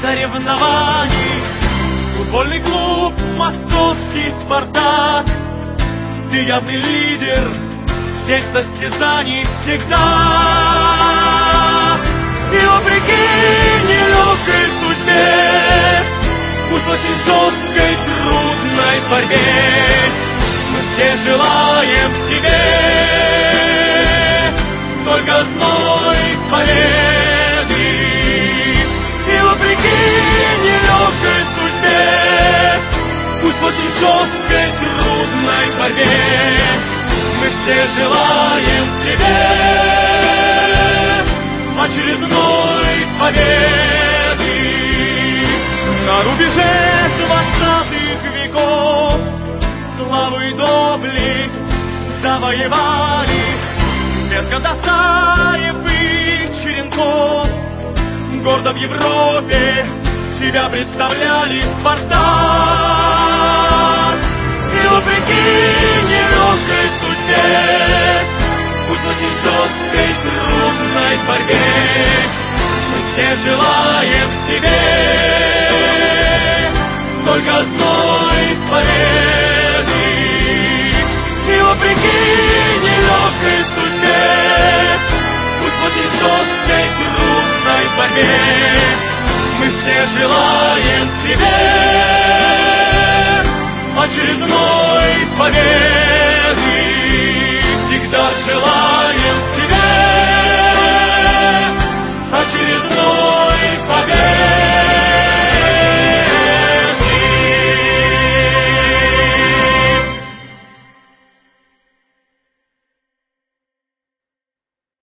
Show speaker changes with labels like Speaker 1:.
Speaker 1: соревнований. Футбольный клуб московский «Спартак», ты явный лидер всех состязаний всегда. И вопреки нелегкой судьбе, пусть очень жесткой, трудной борьбе, мы все желаем тебе только одной победы. И вопреки нелегкой судьбе, пусть в очень жесткой, трудной борьбе, мы все желаем тебе очередной победы. На рубеже 20-х веков славу и доблесть завоевали без Гандасаев и Черенков. Гордо в Европе тебя представляли «Спартак». И вопреки нелегкой судьбе, пусть в очень жесткой, трудной борьбе, мы все желаем тебе